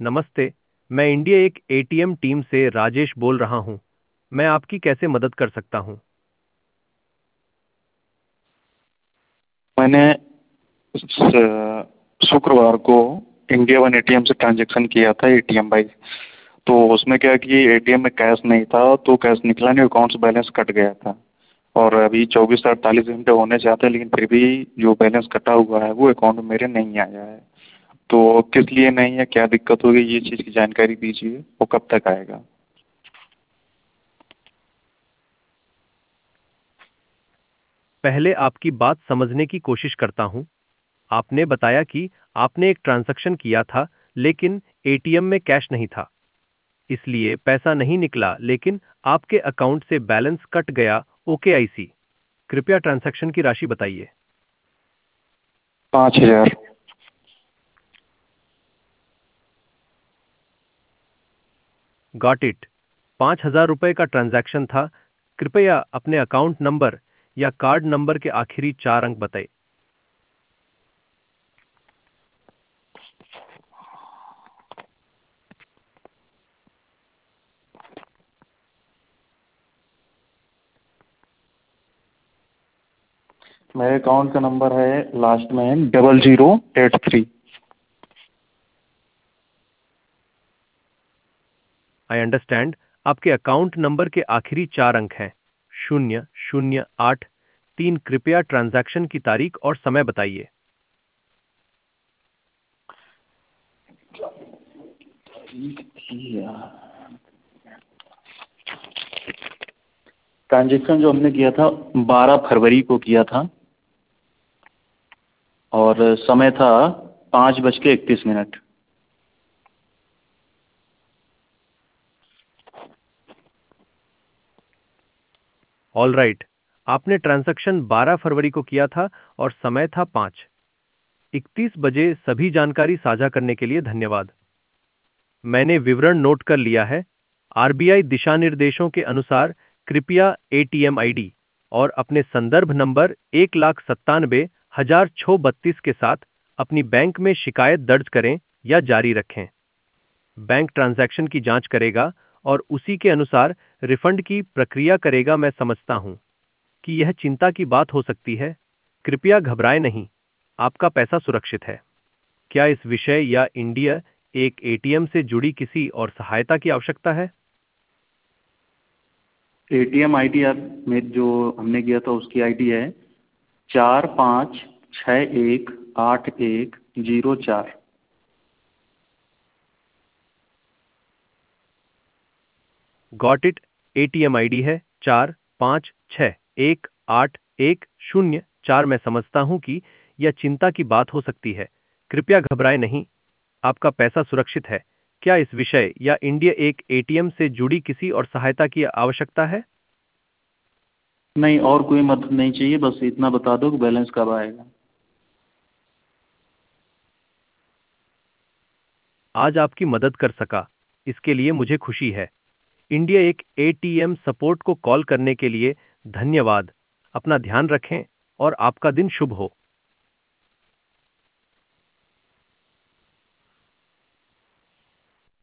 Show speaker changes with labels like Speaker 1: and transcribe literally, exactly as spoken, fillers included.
Speaker 1: नमस्ते। मैं इंडिया एक एटीएम टीम से राजेश बोल रहा हूँ। मैं आपकी कैसे मदद कर सकता हूँ?
Speaker 2: मैंने स- शुक्रवार को इंडिया वन एटीएम से ट्रांजैक्शन किया था एटीएम बाई। तो उसमें क्या है कि एटीएम में कैश नहीं था, तो कैश निकला नहीं, अकाउंट से बैलेंस कट गया था। और अभी चौबीस से अड़तालीस घंटे होने चाहते हैं, लेकिन फिर भी जो बैलेंस कटा हुआ है वो अकाउंट में मेरे नहीं आया है। तो किस लिए नहीं है, क्या दिक्कत होगी, ये चीज़ की जानकारी दीजिए। वो कब तक आएगा?
Speaker 1: पहले आपकी बात समझने की कोशिश करता हूँ। आपने बताया कि आपने एक ट्रांजैक्शन किया था, लेकिन एटीएम में कैश नहीं था, इसलिए पैसा नहीं निकला, लेकिन आपके अकाउंट से बैलेंस कट गया। Okay, I see. कृपया ट्रांजैक्शन की राशि बताइए।
Speaker 2: पाँच हजार।
Speaker 1: Got it. पाँच हजार रुपये का ट्रांजैक्शन था। कृपया अपने अकाउंट नंबर या कार्ड नंबर के आखिरी चार अंक बताइए।
Speaker 2: मेरे अकाउंट का नंबर है लास्ट में double zero eight three.
Speaker 1: I understand. आपके अकाउंट नंबर के आखिरी चार अंक हैं शून्य शून्य आठ तीन। कृपया ट्रांजैक्शन की तारीख और समय बताइए।
Speaker 2: ट्रांजेक्शन जो हमने किया था बारह फरवरी को किया था, और समय था पाँच बज के इकतीस मिनट।
Speaker 1: All right. आपने ट्रांजैक्शन बारह फरवरी को किया था और समय था पाँच इकतीस बजे। सभी जानकारी साझा करने के लिए धन्यवाद। मैंने विवरण नोट कर लिया है। आरबीआई दिशा निर्देशों के अनुसार कृपया एटीएम आईडी और अपने संदर्भ नंबर एक लाख सत्तानवे हजार छः बत्तीस के साथ अपनी बैंक में शिकायत दर्ज करें या जारी रखें। बैंक ट्रांजैक्शन की जांच करेगा और उसी के अनुसार रिफंड की प्रक्रिया करेगा। मैं समझता हूं कि यह चिंता की बात हो सकती है। कृपया घबराएं नहीं, आपका पैसा सुरक्षित है। क्या इस विषय या इंडिया एक एटीएम से जुड़ी किसी और सहायता की आवश्यकता है?
Speaker 2: एटीएम आईडी आप में जो हमने किया था उसकी आईडी है चार पाँच छः एक आठ एक जीरो चार।
Speaker 1: Got it. एटीएम आईडी है चार पाँच छः एक आठ एक शून्य चार। मैं समझता हूं कि यह चिंता की बात हो सकती है। कृपया घबराएं नहीं, आपका पैसा सुरक्षित है। क्या इस विषय या इंडिया एक एटीएम से जुड़ी किसी और सहायता की आवश्यकता है?
Speaker 2: नहीं, और कोई मदद नहीं चाहिए, बस इतना बता दो कि बैलेंस कब आएगा।
Speaker 1: आज आपकी मदद कर सका, इसके लिए मुझे खुशी है। इंडिया एक एटीएम सपोर्ट को कॉल करने के लिए धन्यवाद। अपना ध्यान रखें और आपका दिन शुभ हो।